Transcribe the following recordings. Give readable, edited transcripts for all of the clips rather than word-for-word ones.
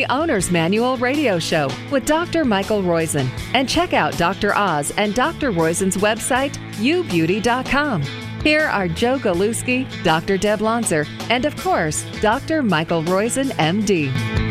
The Owner's Manual Radio Show with Dr. Michael Roizen. And check out Dr. Oz and Dr. Roizen's website, youbeauty.com. Here are Joe Galuski, Dr. Deb Lonzer, and of course, Dr. Michael Roizen, MD.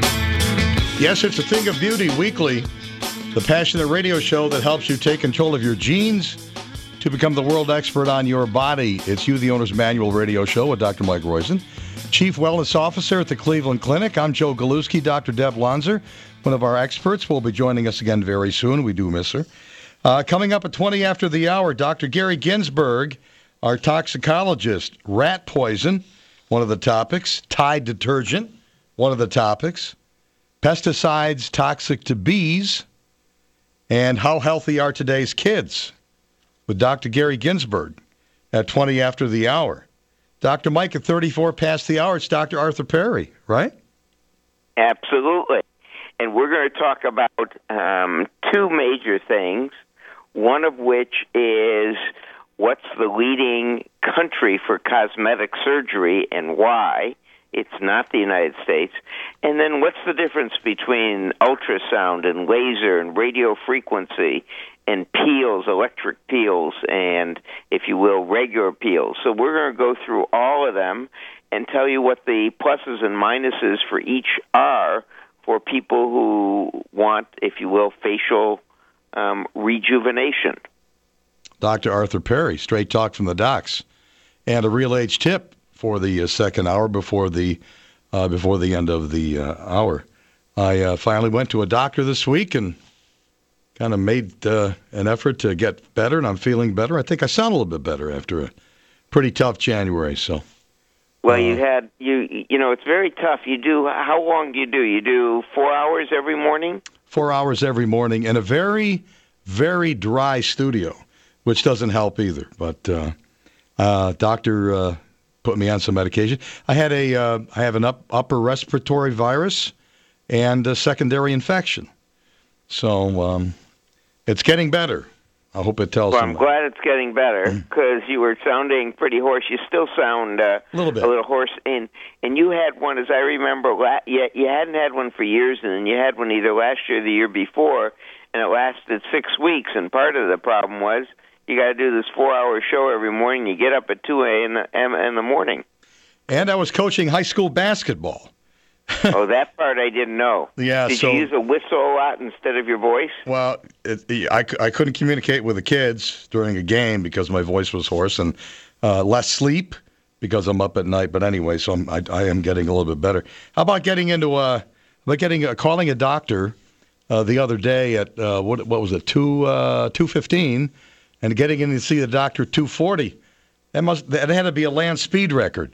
Yes, it's a Thing of Beauty weekly, the passionate radio show that helps you take control of your genes to become the world expert on your body. It's You, the Owner's Manual Radio Show with Dr. Mike Roizen, Chief Wellness Officer at the Cleveland Clinic. I'm Joe Galuski. Dr. Deb Lonzer, one of our experts, will be joining us again very soon. We do miss her. Coming up at 20 after the hour, Dr. Gary Ginsberg, our toxicologist. Rat poison, one of the topics. Tide detergent, one of the topics. Pesticides toxic to bees. And how healthy are today's kids? With Dr. Gary Ginsberg at 20 after the hour. Dr. Mike at 34 past the hour. It's Dr. Arthur Perry, right? Absolutely. And we're going to talk about two major things, one of which is what's the leading country for cosmetic surgery and why it's not the United States, and then what's the difference between ultrasound and laser and radio frequency and peels, electric peels, and, if you will, regular peels. So we're going to go through all of them and tell you what the pluses and minuses for each are for people who want, if you will, facial rejuvenation. Dr. Arthur Perry, straight talk from the docs. And a real age tip for the second hour before the end of the hour. I finally went to a doctor this week and kind of made an effort to get better, and I'm feeling better. I think I sound a little bit better after a pretty tough January. So, well, you know, it's very tough. You do. How long do? You do 4 hours every morning? 4 hours every morning in a very, very dry studio, which doesn't help either. But doctor put me on some medication. I have an upper respiratory virus and a secondary infection. So it's getting better. I hope it tells. Well, I'm glad it's getting better because you were sounding pretty hoarse. You still sound a little hoarse. And you had one, as I remember, you hadn't had one for years, and then you had one either last year or the year before, and it lasted 6 weeks. And part of the problem was you got to do this 4-hour show every morning. You get up at 2 a.m. in the morning. And I was coaching high school basketball. Oh, that part I didn't know. Yeah. Did you use a whistle a lot instead of your voice? Well, I couldn't communicate with the kids during a game because my voice was hoarse, and less sleep because I'm up at night. But anyway, so I am getting a little bit better. How about calling a doctor the other day at what was it, 2:15, and getting in to see the doctor at 2:40? That had to be a land speed record.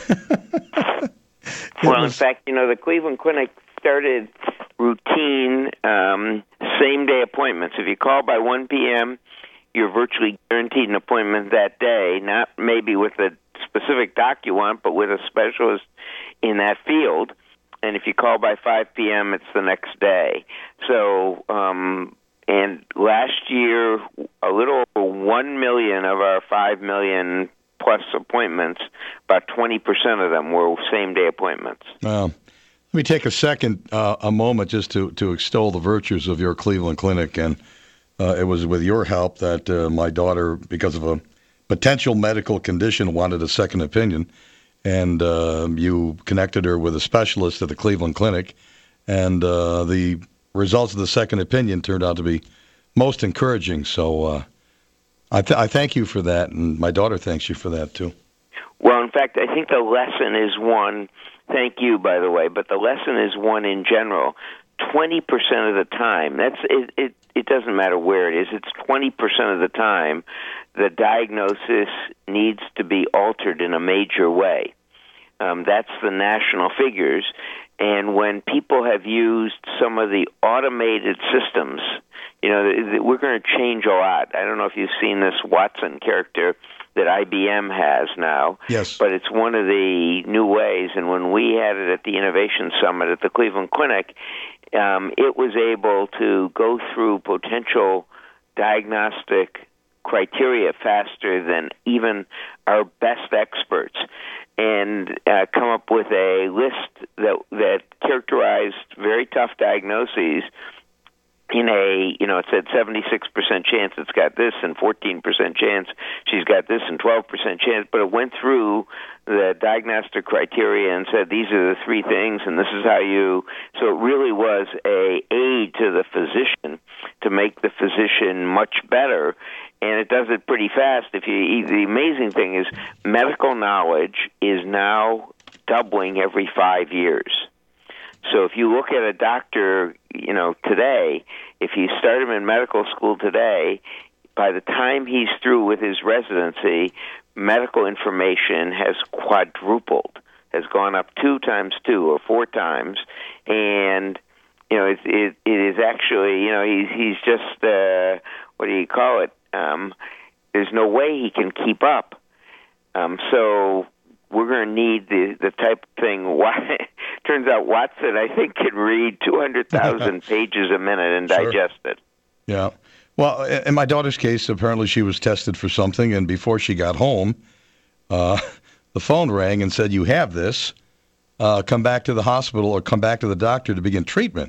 Well, in fact, the Cleveland Clinic started routine same-day appointments. If you call by 1 p.m., you're virtually guaranteed an appointment that day, not maybe with a specific doc you want, but with a specialist in that field. And if you call by 5 p.m., it's the next day. So, and last year, a little over 1 million of our 5 million plus appointments, about 20% of them were same-day appointments. Let me take a moment just to extol the virtues of your Cleveland Clinic. And it was with your help that my daughter, because of a potential medical condition, wanted a second opinion. And you connected her with a specialist at the Cleveland Clinic. And the results of the second opinion turned out to be most encouraging. So I thank you for that, and my daughter thanks you for that, too. Well, in fact, I think the lesson is one, thank you, by the way, but the lesson is one in general. 20% of the time, it doesn't matter where it is, it's 20% of the time the diagnosis needs to be altered in a major way. That's the national figures. And when people have used some of the automated systems, we're going to change a lot. I don't know if you've seen this Watson character that IBM has now. Yes. But it's one of the new ways. And when we had it at the Innovation Summit at the Cleveland Clinic, it was able to go through potential diagnostic criteria faster than even our best experts, and come up with a list that characterized very tough diagnoses in a, it said 76% chance it's got this and 14% chance she's got this and 12% chance, but it went through the diagnostic criteria and said these are the three things and this is how you, so it really was a aid to the physician to make the physician much better, and it does it pretty fast. The amazing thing is medical knowledge is now doubling every 5 years. So if you look at a doctor, today, if you start him in medical school today, by the time he's through with his residency, medical information has quadrupled, has gone up 2 times 2 or 4 times, and it is actually he's just what do you call it? There's no way he can keep up. So we're going to need the type of thing. Turns out Watson, I think, can read 200,000 pages a minute and digest it. Yeah. Well, in my daughter's case, apparently she was tested for something, and before she got home, the phone rang and said, "You have this. Come back to the hospital or come back to the doctor to begin treatment."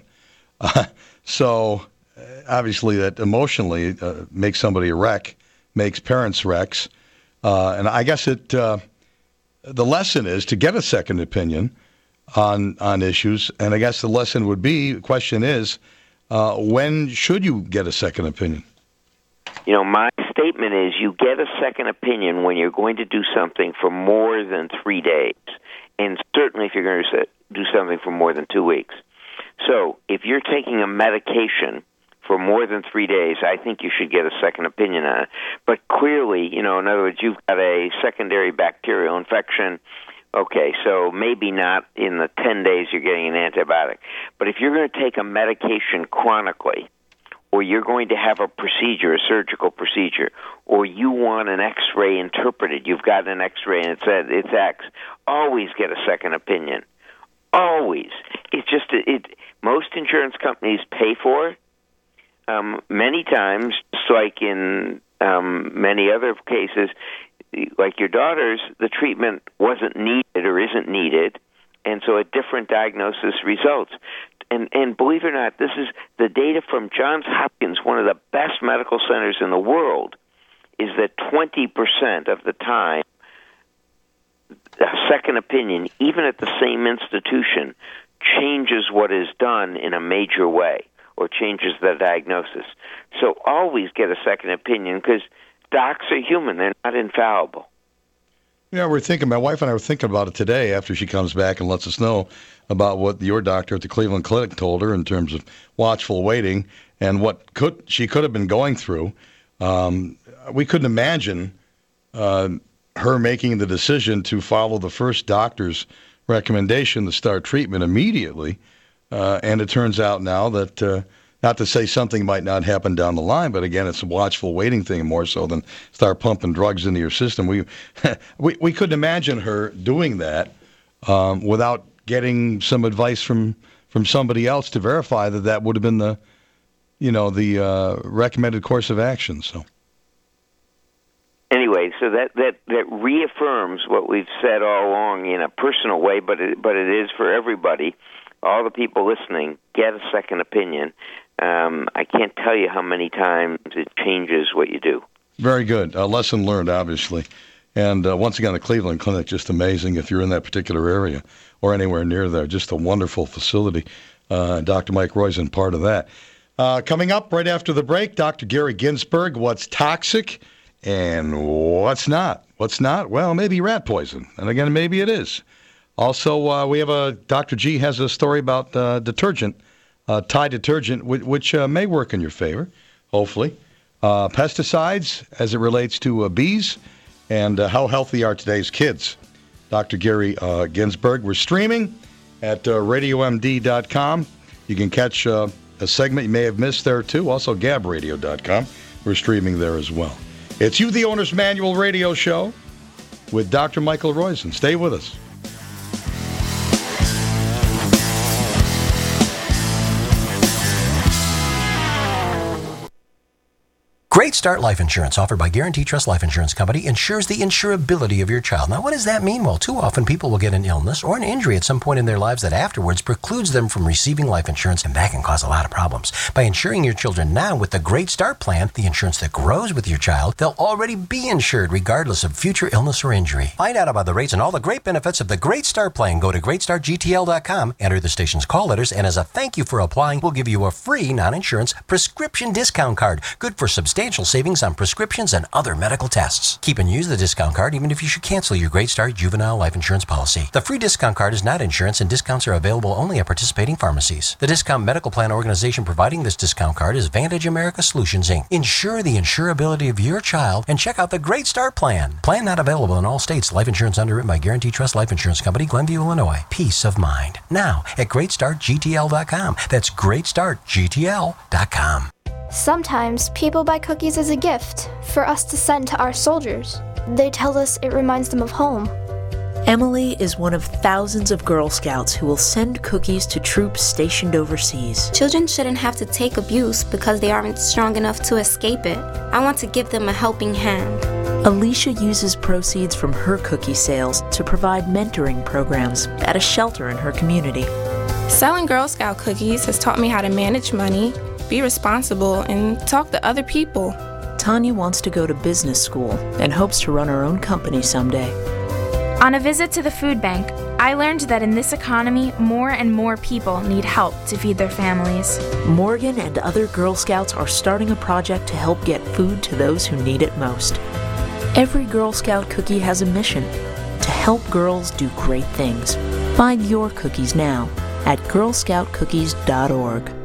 So obviously that emotionally makes somebody a wreck, makes parents wrecks. And I guess the lesson is to get a second opinion on issues. And I guess the lesson would be, the question is, when should you get a second opinion? My statement is you get a second opinion when you're going to do something for more than 3 days, and certainly if you're going to do something for more than 2 weeks. So if you're taking a medication for more than 3 days, I think you should get a second opinion on it. But clearly, in other words, you've got a secondary bacterial infection. Okay, so maybe not in the 10 days you're getting an antibiotic. But if you're going to take a medication chronically, or you're going to have a procedure, a surgical procedure, or you want an X-ray interpreted, you've got an X-ray and it said it's X, always get a second opinion. Always. It's just, most insurance companies pay for it. Many times, just like in many other cases, like your daughter's, the treatment wasn't needed or isn't needed, and so a different diagnosis results. And believe it or not, this is the data from Johns Hopkins, one of the best medical centers in the world, is that 20% of the time, a second opinion, even at the same institution, changes what is done in a major way or changes the diagnosis. So always get a second opinion because docs are human. They're not infallible. Yeah, my wife and I were thinking about it today after she comes back and lets us know about what your doctor at the Cleveland Clinic told her in terms of watchful waiting and what she could have been going through. We couldn't imagine her making the decision to follow the first doctor's recommendation to start treatment immediately. And it turns out now that, not to say something might not happen down the line, but again, it's a watchful waiting thing more so than start pumping drugs into your system. We couldn't imagine her doing that without getting some advice from somebody else to verify that would have been the recommended course of action. So. Anyway, so that reaffirms what we've said all along in a personal way, but it is for everybody. All the people listening, get a second opinion. I can't tell you how many times it changes what you do. Very good. A lesson learned, obviously. And once again, the Cleveland Clinic, just amazing if you're in that particular area or anywhere near there. Just a wonderful facility. Dr. Mike Roizen, part of that. Coming up right after the break, Dr. Gary Ginsberg, what's toxic and what's not? What's not? Well, maybe rat poison. And again, maybe it is. Also, we have Dr. G has a story about detergent, Tide detergent, which may work in your favor, hopefully. Pesticides as it relates to bees and how healthy are today's kids. Dr. Gary Ginsberg. We're streaming at radiomd.com. You can catch a segment you may have missed there, too. Also, gabradio.com. We're streaming there as well. It's You, the Owner's Manual radio show with Dr. Michael Roizen. Stay with us. Great Start Life Insurance, offered by Guarantee Trust Life Insurance Company, ensures the insurability of your child. Now, what does that mean? Well, too often people will get an illness or an injury at some point in their lives that afterwards precludes them from receiving life insurance, and that can cause a lot of problems. By insuring your children now with the Great Start Plan, the insurance that grows with your child, they'll already be insured regardless of future illness or injury. Find out about the rates and all the great benefits of the Great Start Plan. Go to greatstartgtl.com, enter the station's call letters, and as a thank you for applying, we'll give you a free non-insurance prescription discount card, good for substantial savings on prescriptions and other medical tests. Keep and use the discount card even if you should cancel your Great Start Juvenile Life Insurance policy. The free discount card is not insurance, and discounts are available only at participating pharmacies. The discount medical plan organization providing this discount card is Vantage America Solutions, Inc. Ensure the insurability of your child and check out the Great Start Plan. Plan not available in all states. Life insurance underwritten by Guarantee Trust Life Insurance Company, Glenview, Illinois. Peace of mind. Now at GreatStartGTL.com. That's GreatStartGTL.com. Sometimes people buy cookies as a gift for us to send to our soldiers. They tell us it reminds them of home. Emily is one of thousands of Girl Scouts who will send cookies to troops stationed overseas. Children shouldn't have to take abuse because they aren't strong enough to escape it. I want to give them a helping hand. Alicia uses proceeds from her cookie sales to provide mentoring programs at a shelter in her community. Selling Girl Scout cookies has taught me how to manage money, be responsible, and talk to other people. Tanya wants to go to business school and hopes to run her own company someday. On a visit to the food bank, I learned that in this economy, more and more people need help to feed their families. Morgan and other Girl Scouts are starting a project to help get food to those who need it most. Every Girl Scout cookie has a mission: to help girls do great things. Find your cookies now at girlscoutcookies.org.